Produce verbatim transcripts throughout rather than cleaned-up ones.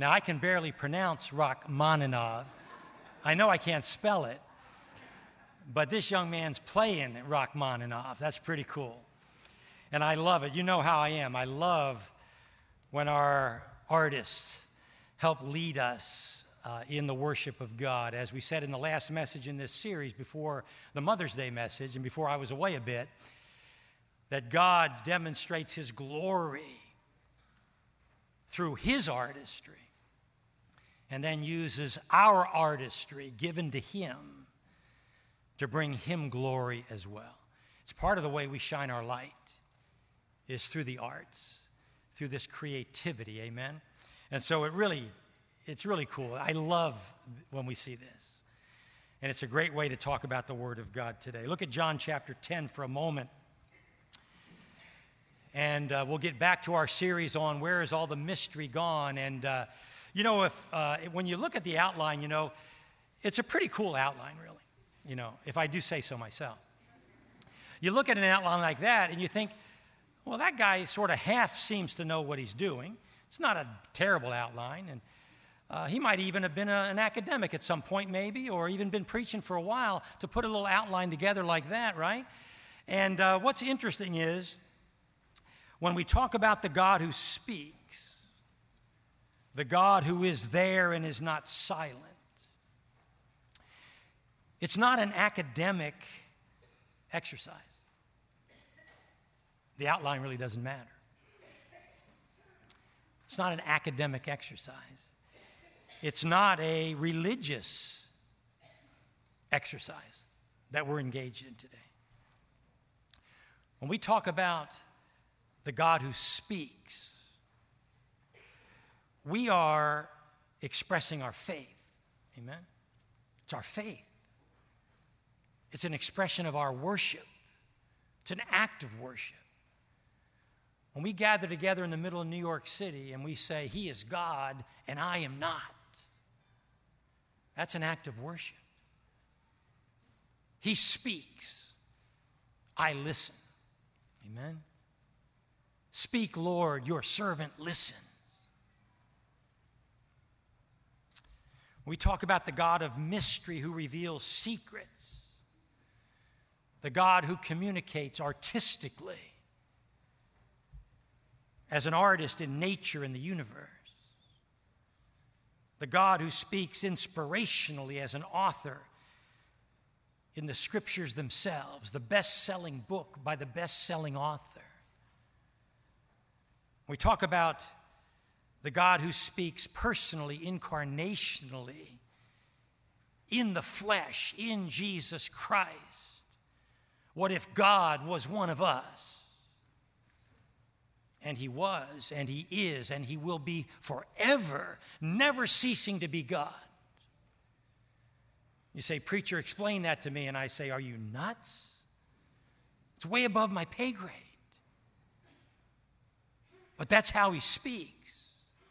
Now, I can barely pronounce Rachmaninoff. I know I can't spell it, but this young man's playing Rachmaninoff. That's pretty cool. And I love it. You know how I am. I love when our artists help lead us uh, in the worship of God. As we said in the last message in this series, before the Mother's Day message and before I was away a bit, that God demonstrates His glory through His artistry and then uses our artistry given to Him to bring Him glory as well. It's part of the way we shine our light is through the arts, through this creativity, amen? And so it really, it's really cool. I love when we see this. And it's a great way to talk about the Word of God today. Look at John chapter ten for a moment. And uh, we'll get back to our series on where is all the mystery gone. And, uh, you know, if uh, when you look at the outline, you know, it's a pretty cool outline, really, you know, if I do say so myself. You look at an outline like that and you think, well, that guy sort of half seems to know what he's doing. It's not a terrible outline. And uh, he might even have been a, an academic at some point maybe, or even been preaching for a while to put a little outline together like that, right? And uh, what's interesting is when we talk about the God who speaks, the God who is there and is not silent, it's not an academic exercise. The outline really doesn't matter. It's not an academic exercise. It's not a religious exercise that we're engaged in today. When we talk about the God who speaks, we are expressing our faith. Amen? It's our faith. It's an expression of our worship. It's an act of worship. When we gather together in the middle of New York City and we say, He is God and I am not, that's an act of worship. He speaks. I listen. Amen? Speak, Lord, your servant listens. We talk about the God of mystery who reveals secrets, the God who communicates artistically as an artist in nature and the universe, the God who speaks inspirationally as an author in the scriptures themselves, the best-selling book by the best-selling author. We talk about the God who speaks personally, incarnationally, in the flesh, in Jesus Christ. What if God was one of us? And He was, and He is, and He will be forever, never ceasing to be God. You say, preacher, explain that to me. And I say, are you nuts? It's way above my pay grade. But that's how He speaks.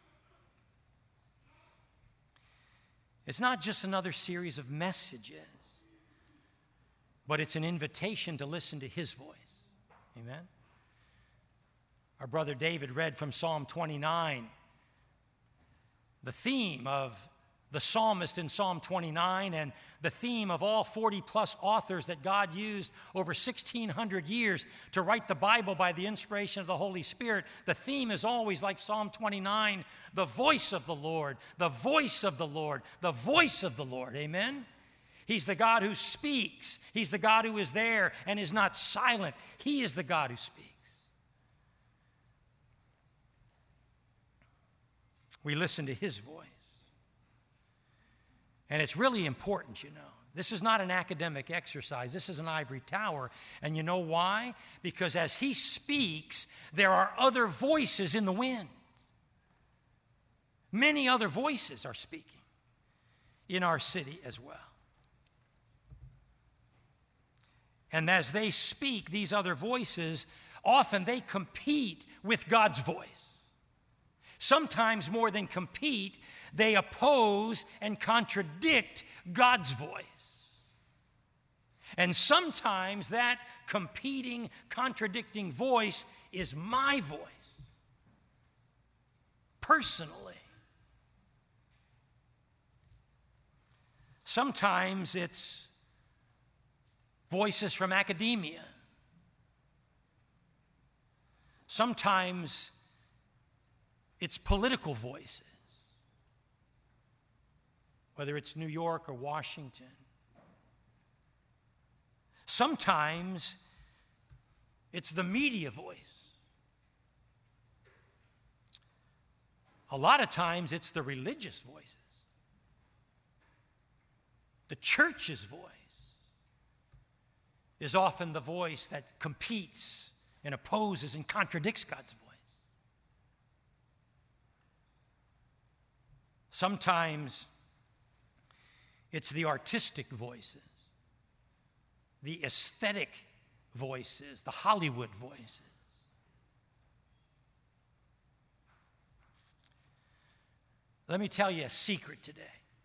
It's not just another series of messages, but it's an invitation to listen to His voice. Amen? Our brother David read from Psalm twenty-nine. The theme of the psalmist in Psalm twenty-nine and the theme of all forty-plus authors that God used over sixteen hundred years to write the Bible by the inspiration of the Holy Spirit, the theme is always like Psalm twenty-nine, the voice of the Lord, the voice of the Lord, the voice of the Lord. Amen? He's the God who speaks. He's the God who is there and is not silent. He is the God who speaks. We listen to His voice. And it's really important, you know. This is not an academic exercise. This is an ivory tower. And you know why? Because as He speaks, there are other voices in the wind. Many other voices are speaking in our city as well. And as they speak, these other voices, often they compete with God's voice. Sometimes more than compete, they oppose and contradict God's voice. And sometimes that competing, contradicting voice is my voice. Personally. Sometimes it's voices from academia. Sometimes it's political voices, whether it's New York or Washington. Sometimes it's the media voice. A lot of times it's the religious voices. The church's voice is often the voice that competes and opposes and contradicts God's voice. Sometimes it's the artistic voices, the aesthetic voices, the Hollywood voices. Let me tell you a secret today.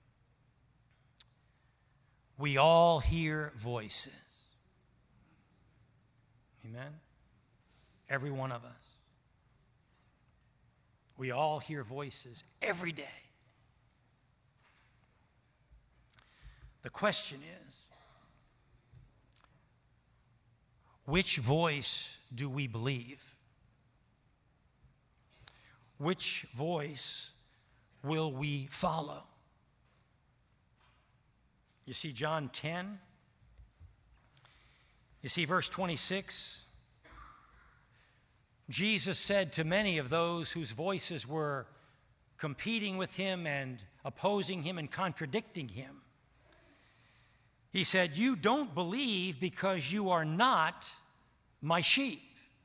We all hear voices. Amen? Every one of us. We all hear voices every day. The question is, which voice do we believe? Which voice will we follow? You see John ten? You see verse twenty-six? Jesus said to many of those whose voices were competing with him and opposing him and contradicting him, he said, "You don't believe because you are not my sheep.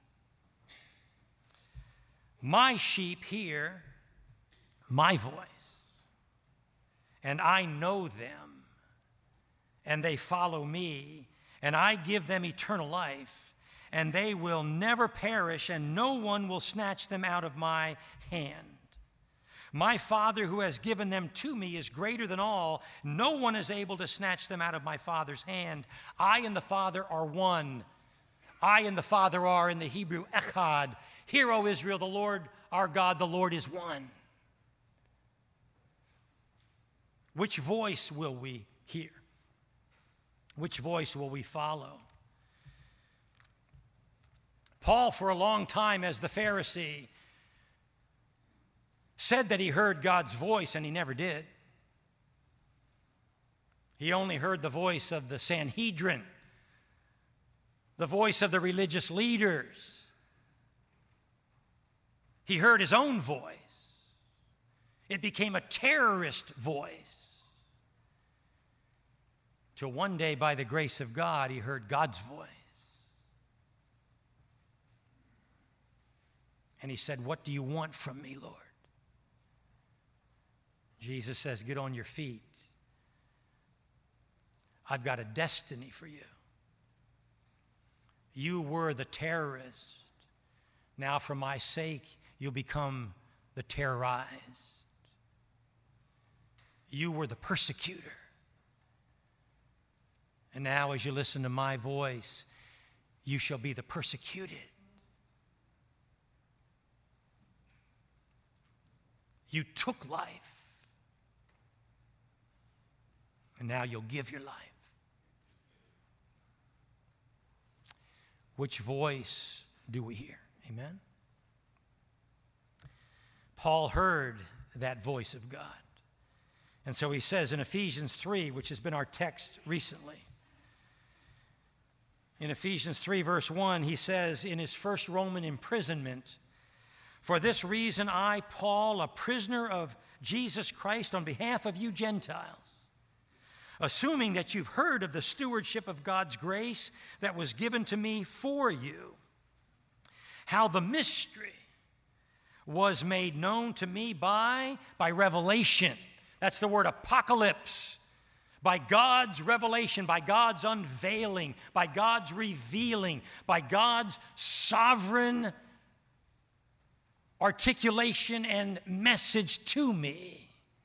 My sheep hear my voice, and I know them, and they follow me, and I give them eternal life, and they will never perish, and no one will snatch them out of my hand. My Father who has given them to me is greater than all. No one is able to snatch them out of my Father's hand. I and the Father are one. I and the Father are, in the Hebrew, echad. Hear, O Israel, the Lord our God, the Lord is one." Which voice will we hear? Which voice will we follow? Paul, for a long time as the Pharisee, said that he heard God's voice, and he never did. He only heard the voice of the Sanhedrin, the voice of the religious leaders. He heard his own voice. It became a terrorist voice. Till one day, by the grace of God, he heard God's voice. And he said, "What do you want from me, Lord?" Jesus says, "Get on your feet. I've got a destiny for you. You were the terrorist. Now, for my sake, you'll become the terrorized. You were the persecutor. And now, as you listen to my voice, you shall be the persecuted. You took life. And now you'll give your life." Which voice do we hear? Amen? Paul heard that voice of God. And so he says in Ephesians three, which has been our text recently, in Ephesians three, verse one, he says in his first Roman imprisonment, "For this reason I, Paul, a prisoner of Jesus Christ, on behalf of you Gentiles, assuming that you've heard of the stewardship of God's grace that was given to me for you, how the mystery was made known to me by, by revelation." That's the word apocalypse. By God's revelation, by God's unveiling, by God's revealing, by God's sovereign articulation and message to me.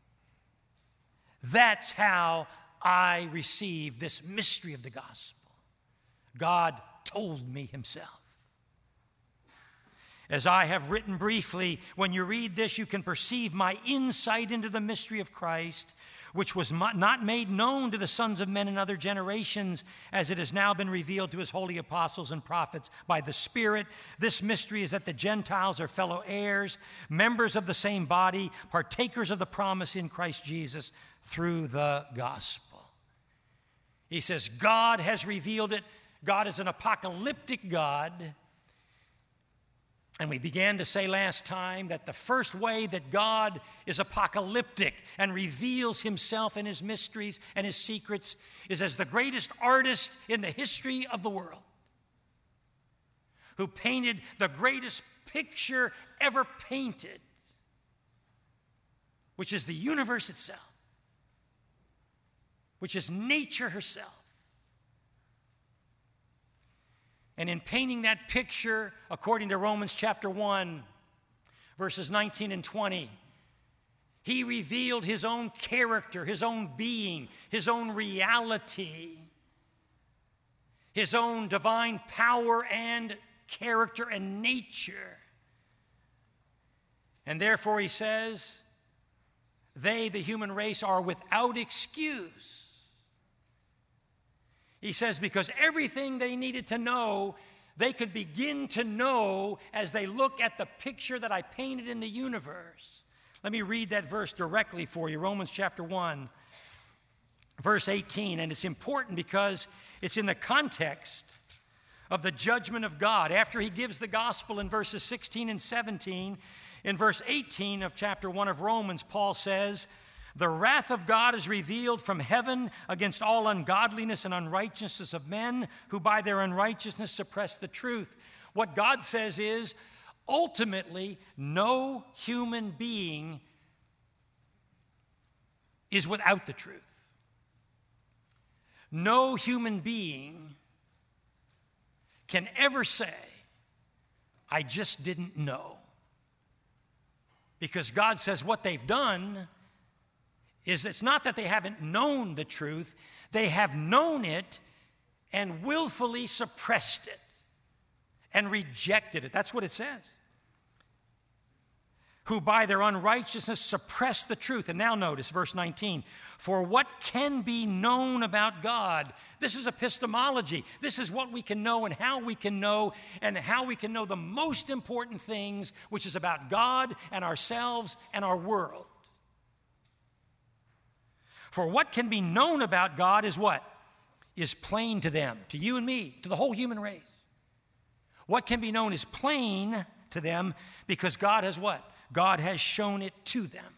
That's how I received this mystery of the gospel. God told me himself. As I have written briefly, when you read this, you can perceive my insight into the mystery of Christ, which was not made known to the sons of men in other generations, as it has now been revealed to his holy apostles and prophets by the Spirit. This mystery is that the Gentiles are fellow heirs, members of the same body, partakers of the promise in Christ Jesus through the gospel. He says, God has revealed it. God is an apocalyptic God. And we began to say last time that the first way that God is apocalyptic and reveals himself and his mysteries and his secrets is as the greatest artist in the history of the world, who painted the greatest picture ever painted, which is the universe itself, which is nature herself. And in painting that picture, according to Romans chapter one, verses nineteen and twenty, he revealed his own character, his own being, his own reality, his own divine power and character and nature. And therefore, he says, they, the human race, are without excuse. He says, because everything they needed to know, they could begin to know as they look at the picture that I painted in the universe. Let me read that verse directly for you, Romans chapter one, verse eighteen. And it's important because it's in the context of the judgment of God. After he gives the gospel in verses sixteen and seventeen, in verse eighteen of chapter one of Romans, Paul says, the wrath of God is revealed from heaven against all ungodliness and unrighteousness of men who by their unrighteousness suppress the truth. What God says is, ultimately, no human being is without the truth. No human being can ever say, I just didn't know. Because God says what they've done is it's not that they haven't known the truth, they have known it and willfully suppressed it and rejected it. That's what it says. Who by their unrighteousness suppress the truth. And now notice verse nineteen. For what can be known about God? This is epistemology. This is what we can know and how we can know and how we can know the most important things, which is about God and ourselves and our world. For what can be known about God is what? Is plain to them, to you and me, to the whole human race. What can be known is plain to them because God has what? God has shown it to them.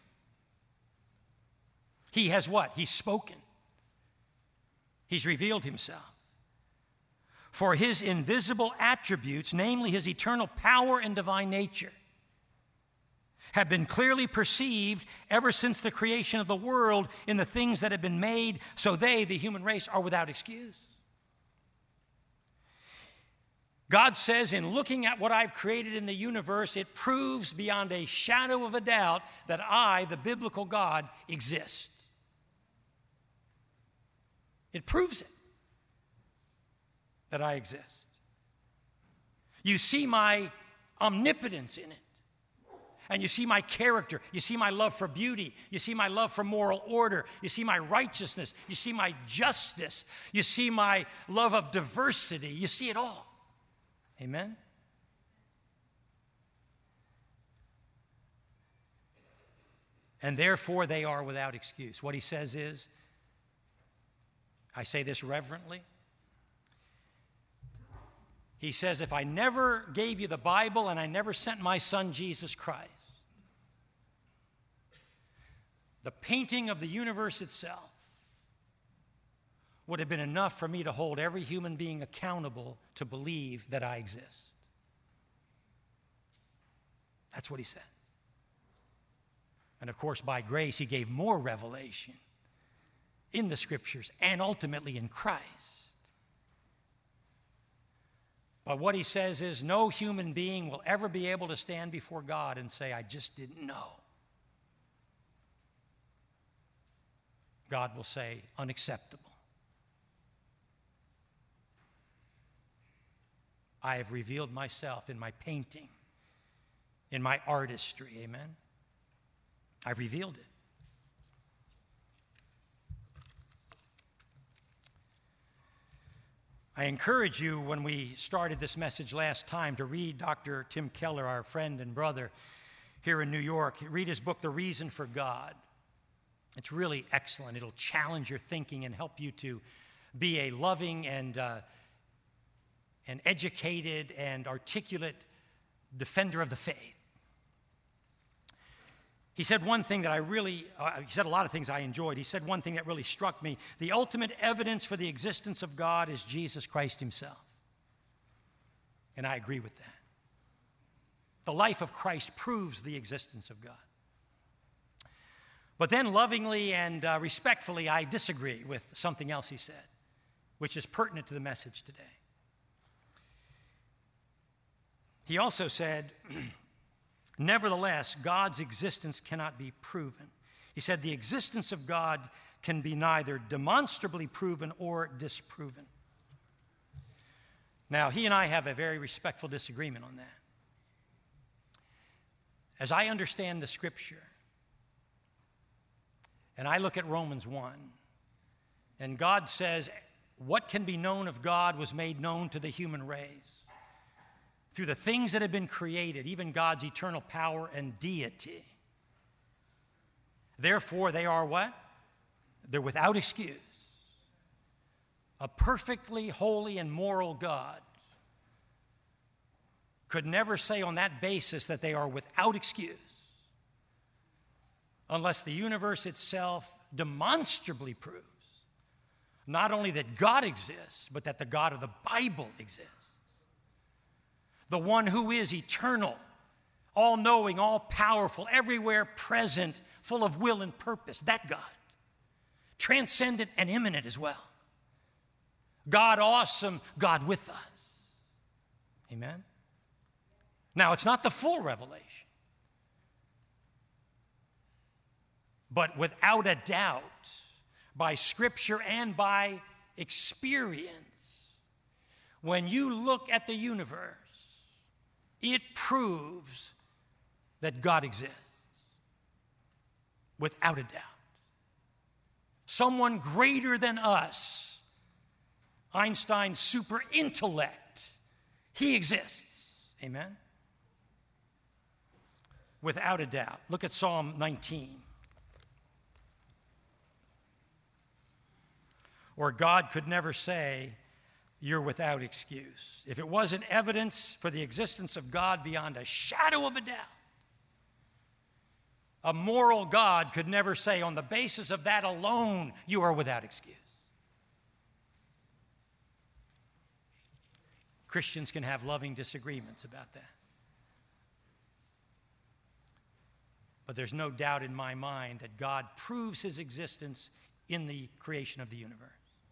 He has what? He's spoken. He's revealed himself. For his invisible attributes, namely his eternal power and divine nature, have been clearly perceived ever since the creation of the world in the things that have been made, so they, the human race, are without excuse. God says, in looking at what I've created in the universe, it proves beyond a shadow of a doubt that I, the biblical God, exist. It proves it, that I exist. You see my omnipotence in it. And you see my character, you see my love for beauty, you see my love for moral order, you see my righteousness, you see my justice, you see my love of diversity, you see it all. Amen? And therefore they are without excuse. What he says is, I say this reverently, he says, if I never gave you the Bible and I never sent my son Jesus Christ, the painting of the universe itself would have been enough for me to hold every human being accountable to believe that I exist. That's what he said. And of course, by grace, he gave more revelation in the Scriptures and ultimately in Christ. But what he says is no human being will ever be able to stand before God and say, I just didn't know. God will say, unacceptable. I have revealed myself in my painting in my artistry, amen? I've revealed it. I encourage you, when we started this message last time, to read Doctor Tim Keller, our friend and brother here in New York. Read his book, The Reason for God. It's really excellent. It'll challenge your thinking and help you to be a loving and, uh, and educated and articulate defender of the faith. He said one thing that I really, uh, he said a lot of things I enjoyed. He said one thing that really struck me. The ultimate evidence for the existence of God is Jesus Christ himself. And I agree with that. The life of Christ proves the existence of God. But then lovingly and uh, respectfully, I disagree with something else he said, which is pertinent to the message today. He also said, nevertheless, God's existence cannot be proven. He said the existence of God can be neither demonstrably proven or disproven. Now, he and I have a very respectful disagreement on that. As I understand the Scripture, and I look at Romans one, and God says, what can be known of God was made known to the human race through the things that have been created, even God's eternal power and deity. Therefore, they are what? They're without excuse. A perfectly holy and moral God could never say on that basis that they are without excuse, unless the universe itself demonstrably proves not only that God exists, but that the God of the Bible exists. The one who is eternal, all-knowing, all-powerful, everywhere present, full of will and purpose, that God. Transcendent and immanent as well. God awesome, God with us. Amen? Now, it's not the full revelation. But without a doubt, by Scripture and by experience, when you look at the universe, it proves that God exists. Without a doubt. Someone greater than us, Einstein's super intellect, he exists. Amen? Without a doubt. Look at Psalm nineteen. Or God could never say, you're without excuse. If it wasn't evidence for the existence of God beyond a shadow of a doubt, a moral God could never say, on the basis of that alone, you are without excuse. Christians can have loving disagreements about that. But there's no doubt in my mind that God proves his existence in the creation of the universe.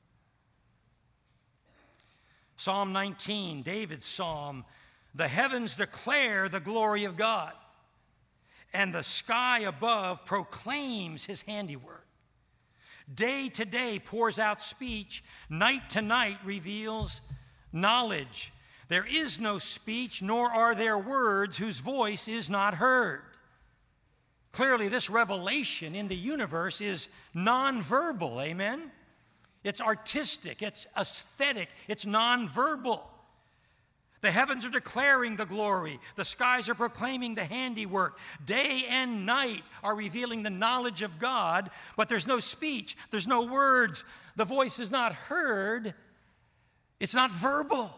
Psalm nineteen, David's psalm, the heavens declare the glory of God, and the sky above proclaims his handiwork. Day to day pours out speech, night to night reveals knowledge. There is no speech, nor are there words whose voice is not heard. Clearly, this revelation in the universe is nonverbal, amen? It's artistic, it's aesthetic, it's nonverbal. The heavens are declaring the glory. The skies are proclaiming the handiwork. Day and night are revealing the knowledge of God, but there's no speech, there's no words. The voice is not heard. It's not verbal.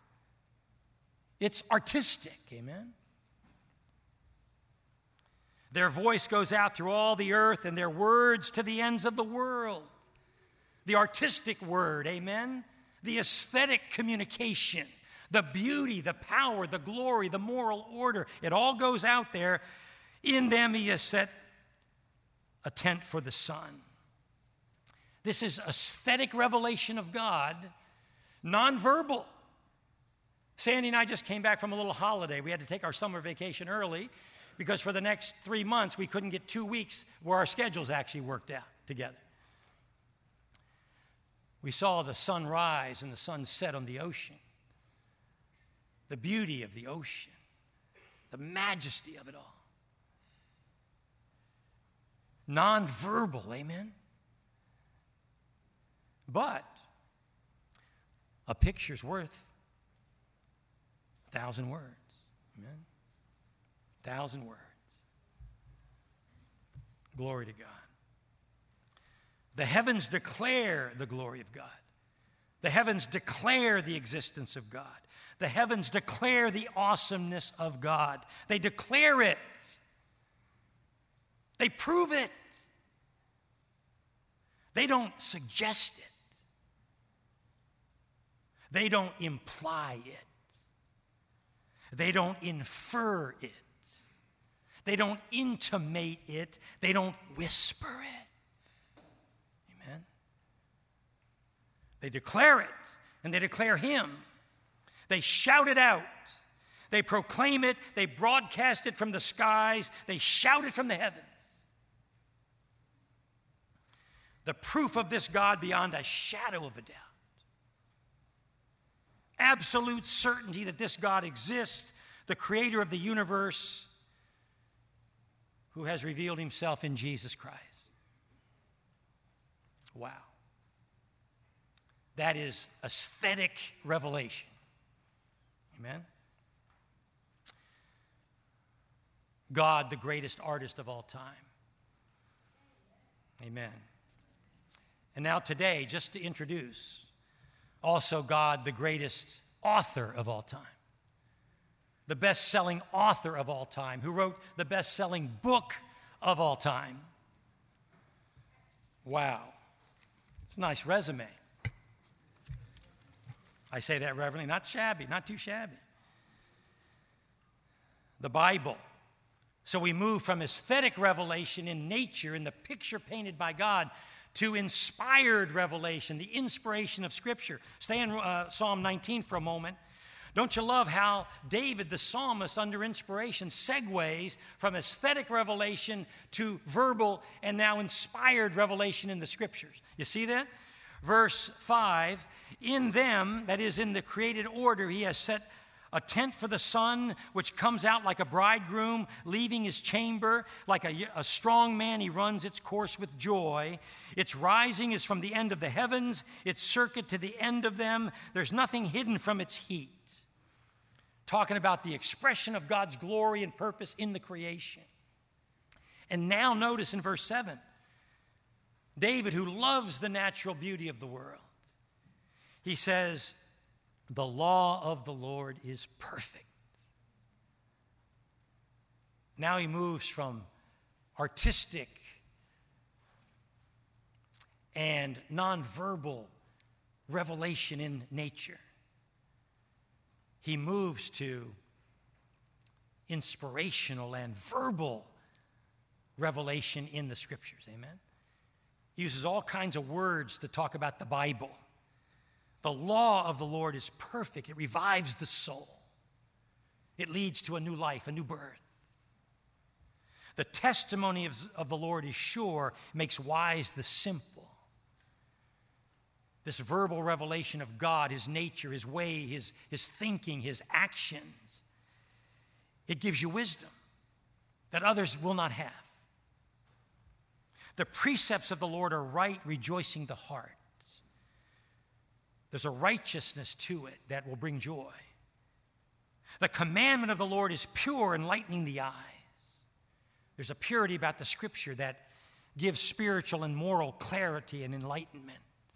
It's artistic, amen? Their voice goes out through all the earth and their words to the ends of the world. The artistic word, amen? The aesthetic communication, the beauty, the power, the glory, the moral order, it all goes out there. In them he has set a tent for the sun. This is aesthetic revelation of God, nonverbal. Sandy and I just came back from a little holiday. We had to take our summer vacation early because for the next three months we couldn't get two weeks where our schedules actually worked out together. We saw the sun rise and the sun set on the ocean. The beauty of the ocean. the majesty of it all. Non-verbal, amen? But a picture's worth a thousand words, amen? A thousand words. Glory to God. The heavens declare the glory of God. The heavens declare the existence of God. The heavens declare the awesomeness of God. They declare it. They prove it. They don't suggest it. They don't imply it. They don't infer it. They don't intimate it. They don't whisper it. Amen? They declare it, and they declare Him. They shout it out. They proclaim it. They broadcast it from the skies. They shout it from the heavens. The proof of this God beyond a shadow of a doubt. Absolute certainty that this God exists, the creator of the universe, who has revealed Himself in Jesus Christ. Wow. That is aesthetic revelation. Amen? God, the greatest artist of all time. Amen. And now today, just to introduce, also God, the greatest author of all time. The best-selling author of all time, who wrote the best-selling book of all time. Wow. It's a nice resume. I say that reverently, not shabby, not too shabby. The Bible. So we move from aesthetic revelation in nature, in the picture painted by God, to inspired revelation, the inspiration of Scripture. Stay in uh, Psalm nineteen for a moment. Don't you love how David, the psalmist, under inspiration, segues from aesthetic revelation to verbal and now inspired revelation in the Scriptures? You see that? Verse five, in them, that is in the created order, He has set a tent for the sun, which comes out like a bridegroom, leaving his chamber. Like a, a strong man, he runs its course with joy. Its rising is from the end of the heavens, its circuit to the end of them. There's nothing hidden from its heat. Talking about the expression of God's glory and purpose in the creation. And now notice in verse seven, David, who loves the natural beauty of the world, he says, the law of the Lord is perfect. Now he moves from artistic and nonverbal revelation in nature. He moves to inspirational and verbal revelation in the Scriptures. Amen? He uses all kinds of words to talk about the Bible. The law of the Lord is perfect. It revives the soul. It leads to a new life, a new birth. The testimony of, of the Lord is sure, makes wise the simple. This verbal revelation of God, His nature, His way, His, His thinking, His actions, it gives you wisdom that others will not have. The precepts of the Lord are right, rejoicing the heart. There's a righteousness to it that will bring joy. The commandment of the Lord is pure, enlightening the eyes. There's a purity about the Scripture that gives spiritual and moral clarity and enlightenment.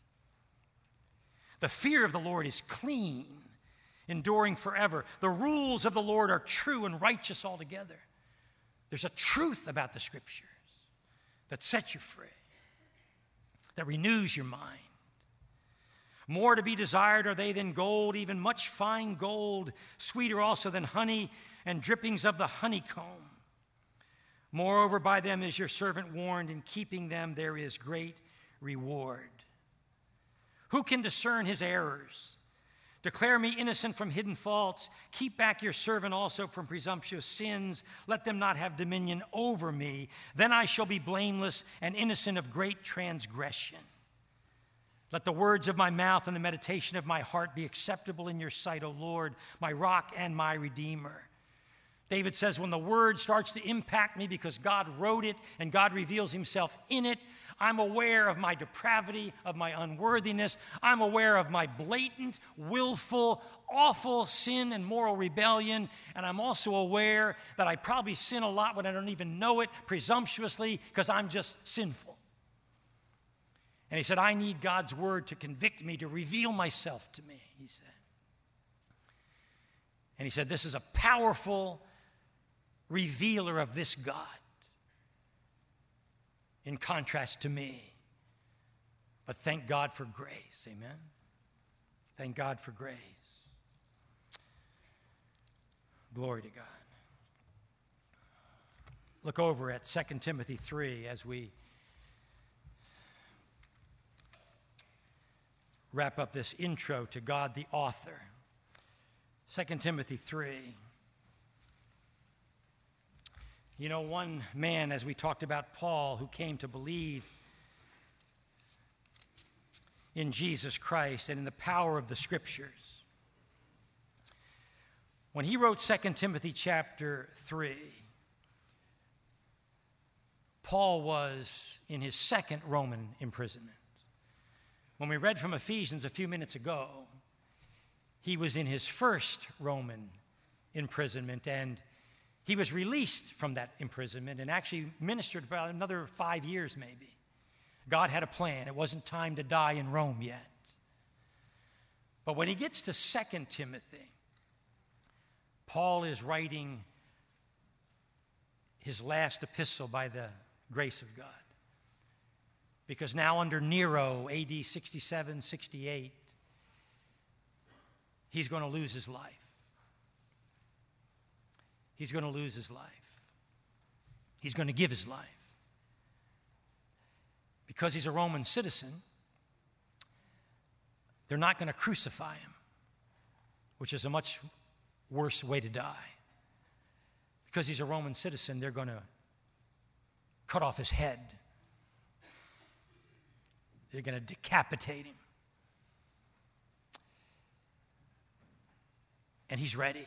The fear of the Lord is clean, enduring forever. The rules of the Lord are true and righteous altogether. There's a truth about the Scriptures that sets you free, that renews your mind. More to be desired are they than gold, even much fine gold, sweeter also than honey and drippings of the honeycomb. Moreover, by them is your servant warned, in keeping them there is great reward. Who can discern his errors? Declare me innocent from hidden faults. Keep back your servant also from presumptuous sins. Let them not have dominion over me. Then I shall be blameless and innocent of great transgression. Let the words of my mouth and the meditation of my heart be acceptable in your sight, O Lord, my rock and my redeemer. David says, when the word starts to impact me because God wrote it and God reveals himself in it, I'm aware of my depravity, of my unworthiness. I'm aware of my blatant, willful, awful sin and moral rebellion. And I'm also aware that I probably sin a lot when I don't even know it, presumptuously, because I'm just sinful. And he said, I need God's word to convict me, to reveal myself to me, he said. And he said, this is a powerful revealer of this God, in contrast to me. But thank God for grace, amen? Thank God for grace. Glory to God. Look over at Second Timothy three as we wrap up this intro to God the author. Second Timothy three. You know, one man, as we talked about Paul, who came to believe in Jesus Christ and in the power of the Scriptures. When he wrote Second Timothy chapter three, Paul was in his second Roman imprisonment. When we read from Ephesians a few minutes ago, he was in his first Roman imprisonment, and he was released from that imprisonment and actually ministered about another five years maybe. God had a plan. It wasn't time to die in Rome yet. But when he gets to Second Timothy, Paul is writing his last epistle by the grace of God. Because now under Nero, A D sixty-seven, sixty-eight, he's going to lose his life. He's going to lose his life. He's going to give his life. Because he's a Roman citizen, they're not going to crucify him, which is a much worse way to die. Because he's a Roman citizen, they're going to cut off his head. They're going to decapitate him. And he's ready.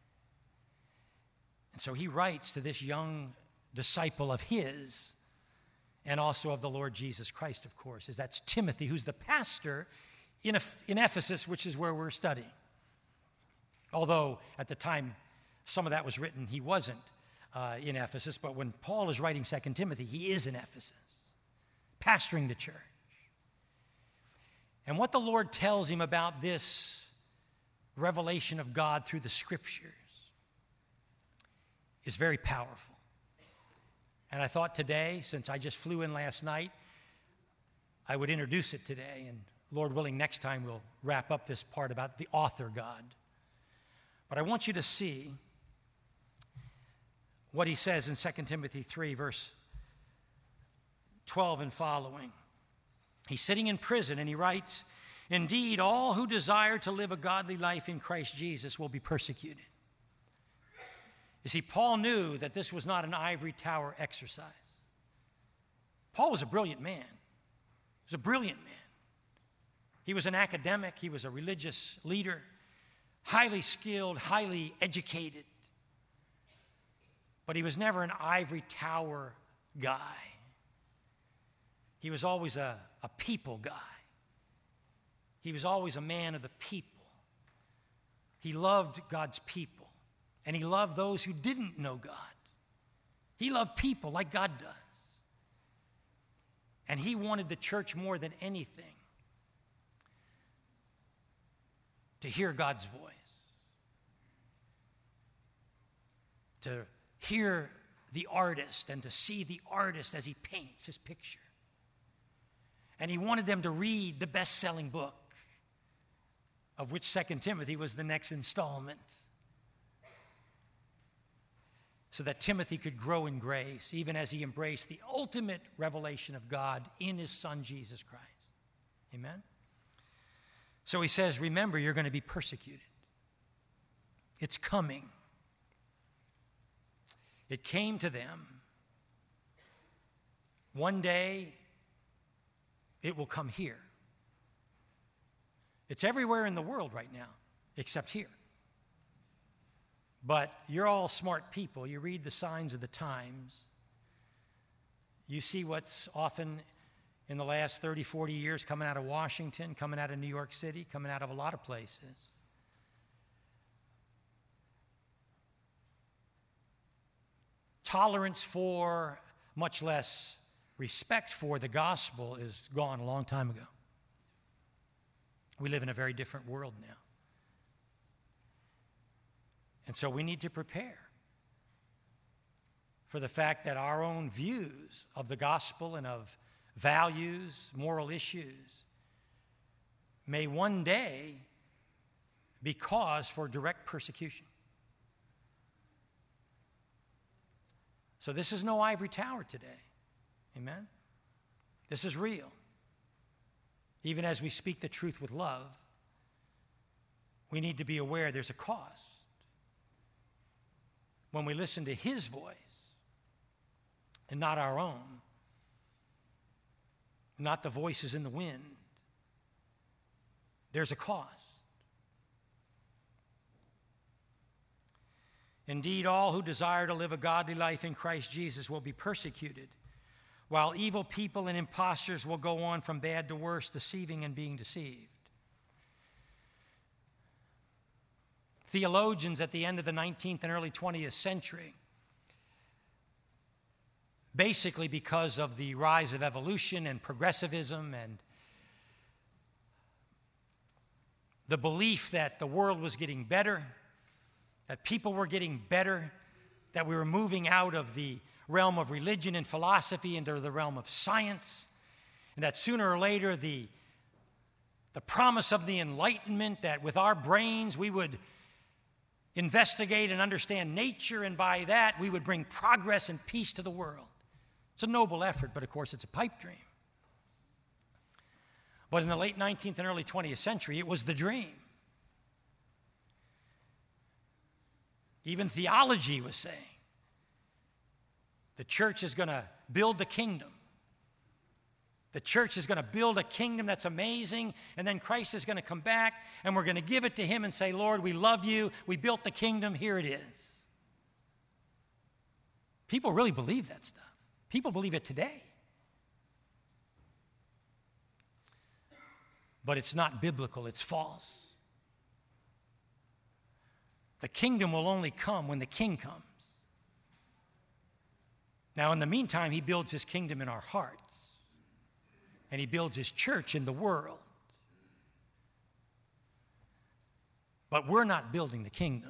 And so he writes to this young disciple of his, and also of the Lord Jesus Christ, of course, is that's Timothy, who's the pastor in, in Ephesus, which is where we're studying. Although at the time some of that was written, he wasn't uh, in Ephesus, but when Paul is writing Second Timothy, he is in Ephesus, pastoring the church. And what the Lord tells him about this revelation of God through the Scriptures is very powerful. And I thought today, since I just flew in last night, I would introduce it today. And Lord willing, next time we'll wrap up this part about the author God. But I want you to see what he says in Second Timothy three, verse twelve and following. He's sitting in prison and he writes, "Indeed, all who desire to live a godly life in Christ Jesus will be persecuted." You see, Paul knew that this was not an ivory tower exercise. Paul was a brilliant man. He was a brilliant man. He was an academic. He was a religious leader, highly skilled, highly educated. But he was never an ivory tower guy. He was always a, a people guy. He was always a man of the people. He loved God's people. And he loved those who didn't know God. He loved people like God does. And he wanted the church more than anything to hear God's voice, to hear the artist and to see the artist as he paints his picture. And he wanted them to read the best-selling book, of which Second Timothy was the next installment, so that Timothy could grow in grace, even as he embraced the ultimate revelation of God in his Son, Jesus Christ. Amen? So he says, remember, you're going to be persecuted. It's coming. It came to them. One day, it will come here. It's everywhere in the world right now, except here. But you're all smart people. You read the signs of the times. You see what's often in the last thirty, forty years coming out of Washington, coming out of New York City, coming out of a lot of places. Tolerance for, much less respect for the gospel is gone a long time ago. We live in a very different world now. And so we need to prepare for the fact that our own views of the gospel and of values, moral issues, may one day be cause for direct persecution. So this is no ivory tower today. Amen? This is real. Even as we speak the truth with love, we need to be aware there's a cost. When we listen to His voice and not our own, not the voices in the wind, there's a cost. Indeed, all who desire to live a godly life in Christ Jesus will be persecuted, while evil people and impostors will go on from bad to worse, deceiving and being deceived. Theologians at the end of the nineteenth and early twentieth century, basically because of the rise of evolution and progressivism and the belief that the world was getting better, that people were getting better, that we were moving out of the realm of religion and philosophy into the realm of science, and that sooner or later the, the promise of the Enlightenment, that with our brains we would investigate and understand nature, and by that we would bring progress and peace to the world. It's a noble effort, but of course it's a pipe dream. But in the late nineteenth and early twentieth century, it was the dream. Even theology was saying, the church is going to build the kingdom. The church is going to build a kingdom that's amazing, and then Christ is going to come back, and we're going to give it to Him and say, Lord, we love you. We built the kingdom. Here it is. People really believe that stuff. People believe it today. But it's not biblical. It's false. The kingdom will only come when the King comes. Now, in the meantime, He builds His kingdom in our hearts. And He builds His church in the world. But we're not building the kingdom.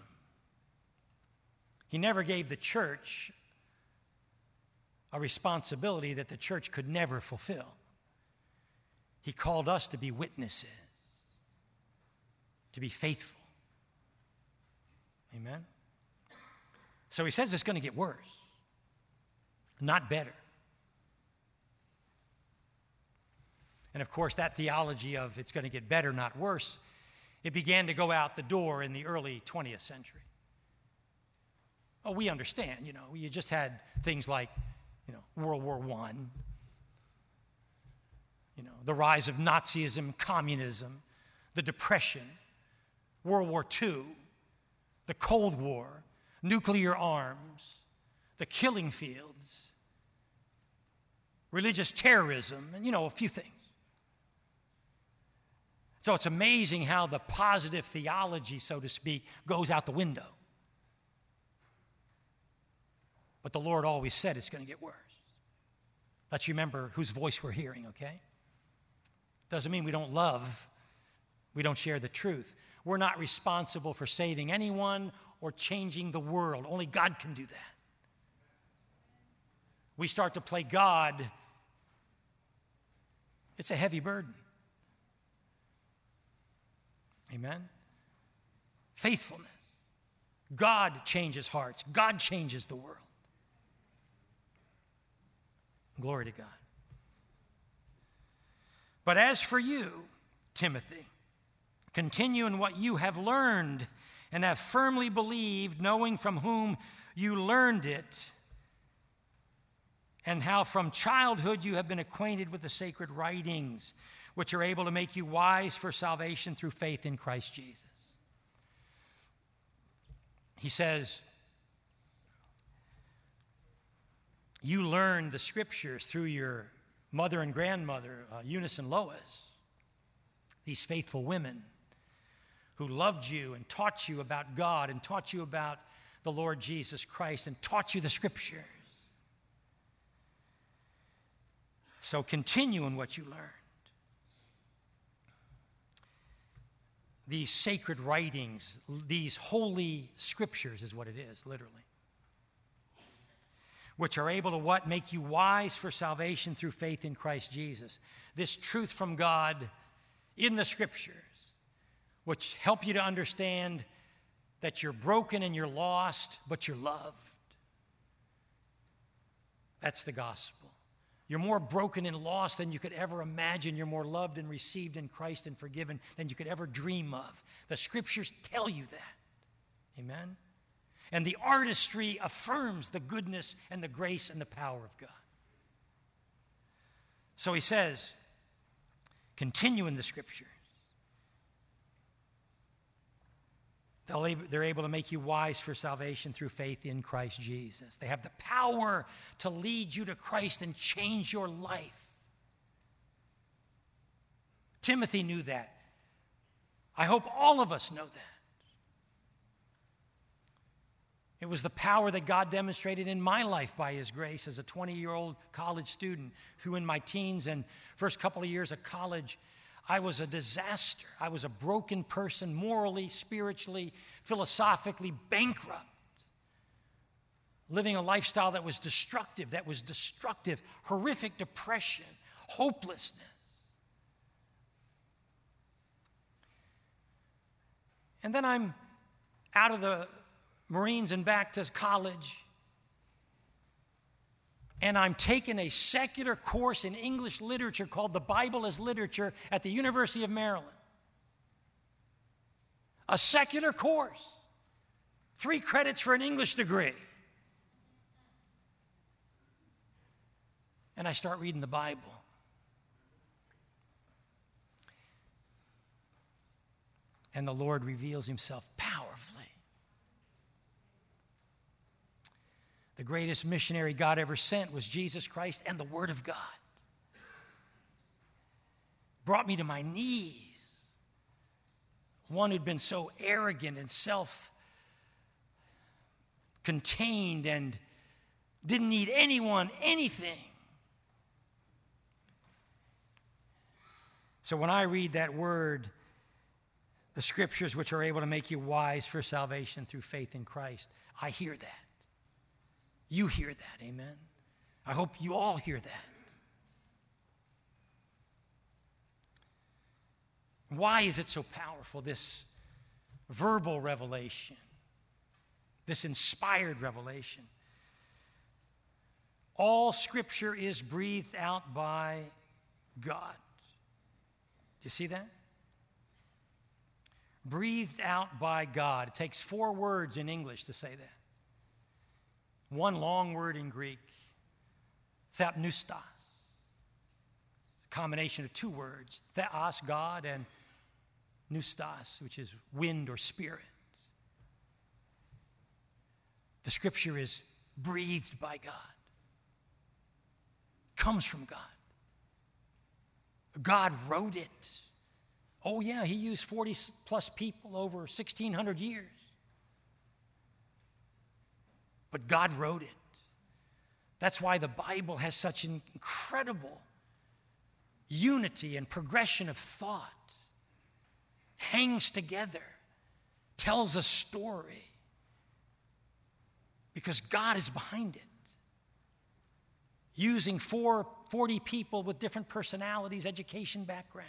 He never gave the church a responsibility that the church could never fulfill. He called us to be witnesses, to be faithful. Amen? So He says it's going to get worse, not better. And of course, that theology of it's going to get better, not worse, it began to go out the door in the early twentieth century. Oh, we understand, you know, you just had things like, you know, World War One, you know, the rise of Nazism, communism, the Depression, World War Two, the Cold War, nuclear arms, the killing fields, religious terrorism, and, you know, a few things. So it's amazing how the positive theology, so to speak, goes out the window. But the Lord always said it's going to get worse. Let's remember whose voice we're hearing, okay? Doesn't mean we don't love, we don't share the truth. We're not responsible for saving anyone or changing the world. Only God can do that. We start to play God, it's a heavy burden. Amen? Faithfulness. God changes hearts. God changes the world. Glory to God. But as for you, Timothy, continue in what you have learned and have firmly believed, knowing from whom you learned it, and how from childhood you have been acquainted with the sacred writings, which are able to make you wise for salvation through faith in Christ Jesus. he says, you learned the scriptures through your mother and grandmother, uh, Eunice and Lois, these faithful women who loved you and taught you about God and taught you about the Lord Jesus Christ and taught you the scriptures. So continue in what you learned. These sacred writings, these holy scriptures is what it is, literally, which are able to what? Make you wise for salvation through faith in Christ Jesus. This truth from God in the scriptures, which help you to understand that you're broken and you're lost, but you're loved. That's the gospel. You're more broken and lost than you could ever imagine. You're more loved and received in Christ and forgiven than you could ever dream of. The scriptures tell you that. Amen? And the artistry affirms the goodness and the grace and the power of God. So he says, continue in the scriptures. They're able to make you wise for salvation through faith in Christ Jesus. They have the power to lead you to Christ and change your life. Timothy knew that. I hope all of us know that. It was the power that God demonstrated in my life by his grace as a twenty-year-old college student. Through in my teens and first couple of years of college, I was a disaster. I was a broken person, morally, spiritually, philosophically bankrupt. Living a lifestyle that was destructive, that was destructive, horrific depression, hopelessness. And then I'm out of the Marines and back to college. And I'm taking a secular course in English literature called The Bible as Literature at the University of Maryland. A secular course. Three credits for an English degree. And I start reading the Bible. And the Lord reveals himself powerfully. The greatest missionary God ever sent was Jesus Christ and the Word of God. Brought me to my knees. One who'd been so arrogant and self-contained and didn't need anyone, anything. So when I read that word, the scriptures which are able to make you wise for salvation through faith in Christ, I hear that. You hear that, amen? I hope you all hear that. Why is it so powerful, this verbal revelation, this inspired revelation? All Scripture is breathed out by God. Do you see that? Breathed out by God. It takes four words in English to say that. One long word in Greek, thapneustos. A combination of two words, theos, God, and pneustos, which is wind or spirit. The scripture is breathed by God. Comes from God. God wrote it. Oh yeah, he used forty plus people over sixteen hundred years. But God wrote it. That's why the Bible has such an incredible unity and progression of thought. Hangs together, tells a story. Because God is behind it. Using four, forty people with different personalities, education backgrounds.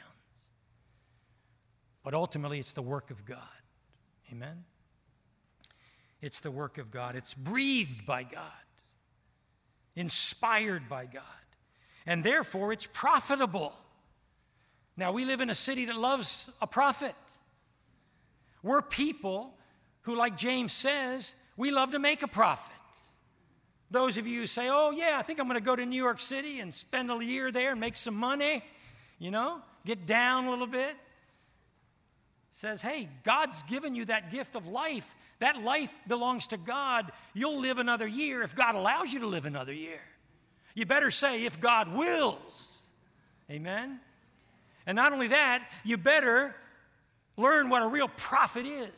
But ultimately, it's the work of God. Amen? It's the work of God. It's breathed by God, inspired by God, and therefore it's profitable. Now, we live in a city that loves a prophet. We're people who, like James says, we love to make a profit. Those of you who say, oh, yeah, I think I'm going to go to New York City and spend a year there and make some money, you know, get down a little bit. Says, hey, God's given you that gift of life That life belongs to God. You'll live another year if God allows you to live another year. You better say, if God wills. Amen? And not only that, you better learn what a real prophet is.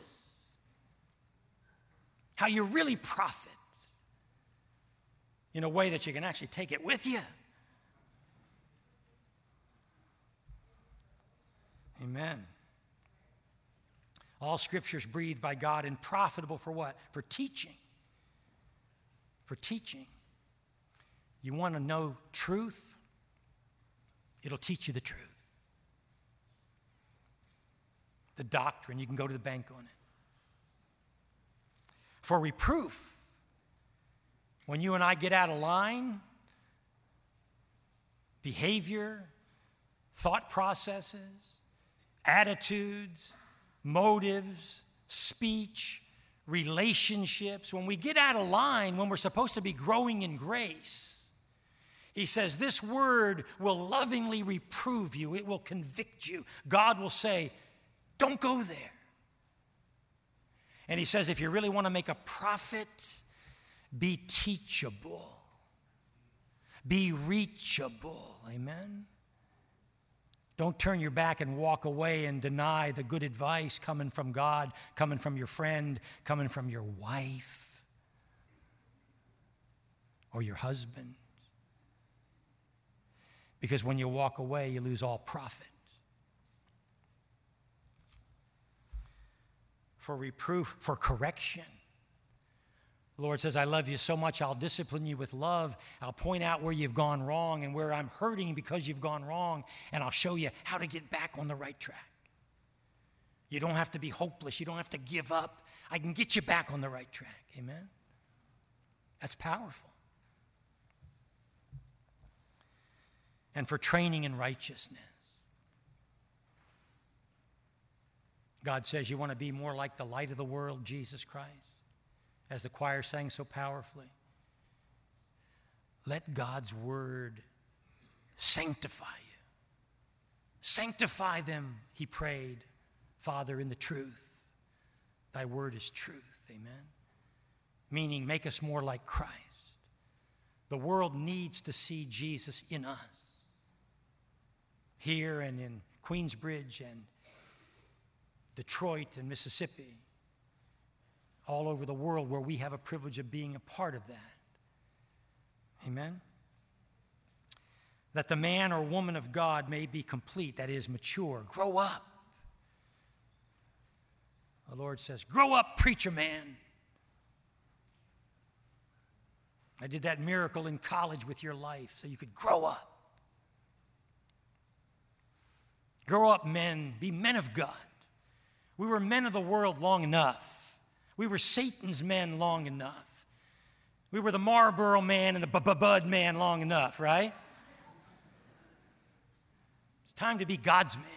How you really profit in a way that you can actually take it with you. Amen. All Scripture is breathed by God and profitable for what? For teaching. For teaching. You want to know truth? It'll teach you the truth. The doctrine, you can go to the bank on it. For reproof. When you and I get out of line, behavior, thought processes, attitudes, motives, speech, relationships, when we get out of line, when we're supposed to be growing in grace, he says this word will lovingly reprove you. It will convict you. God will say, don't go there. And he says, if you really want to make a profit, be teachable. Be reachable. Amen? Don't turn your back and walk away and deny the good advice coming from God, coming from your friend, coming from your wife or your husband. Because when you walk away, you lose all profit. For reproof, for correction. The Lord says, I love you so much, I'll discipline you with love. I'll point out where you've gone wrong and where I'm hurting because you've gone wrong, and I'll show you how to get back on the right track. You don't have to be hopeless. You don't have to give up. I can get you back on the right track. Amen? That's powerful. And for training in righteousness. God says you want to be more like the light of the world, Jesus Christ. As the choir sang so powerfully. Let God's word sanctify you. Sanctify them, he prayed, Father, in the truth. Thy word is truth, amen? Meaning, make us more like Christ. The world needs to see Jesus in us. Here and in Queensbridge and Detroit and Mississippi. All over the world where we have a privilege of being a part of that. Amen? That the man or woman of God may be complete, that is, mature. Grow up. The Lord says, grow up, preacher man. I did that miracle in college with your life so you could grow up. Grow up, men. Be men of God. We were men of the world long enough. We were Satan's men long enough. We were the Marlboro man and the Bud man long enough, right? It's time to be God's man.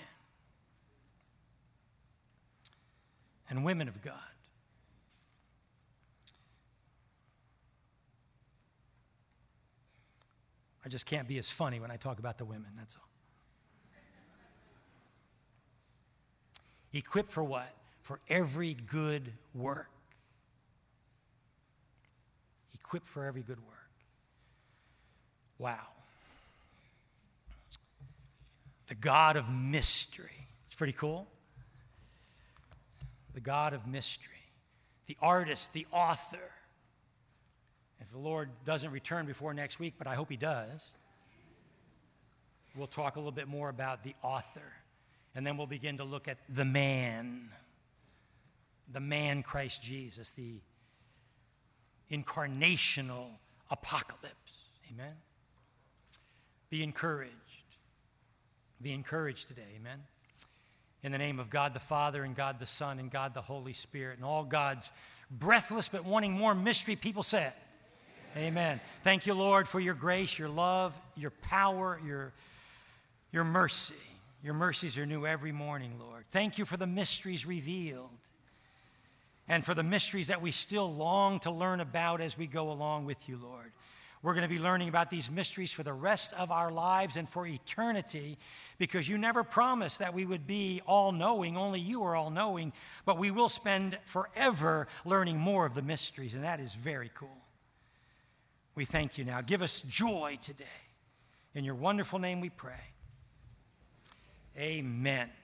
And women of God. I just can't be as funny when I talk about the women, that's all. Equipped for what? For every good work. Equipped for every good work. Wow. The God of mystery. It's pretty cool. The God of mystery. The artist, the author. If the Lord doesn't return before next week, but I hope he does, we'll talk a little bit more about the author. And then we'll begin to look at the man. The man Christ Jesus, the incarnational apocalypse. Amen? Be encouraged. Be encouraged today. Amen? In the name of God the Father and God the Son and God the Holy Spirit and all God's breathless but wanting more mystery people said. Amen. Amen. Thank you, Lord, for your grace, your love, your power, your, your mercy. Your mercies are new every morning, Lord. Thank you for the mysteries revealed. And for the mysteries that we still long to learn about as we go along with you, Lord. We're going to be learning about these mysteries for the rest of our lives and for eternity, because you never promised that we would be all-knowing. Only you are all-knowing, but we will spend forever learning more of the mysteries, and that is very cool. We thank you now. Give us joy today. In your wonderful name we pray. Amen.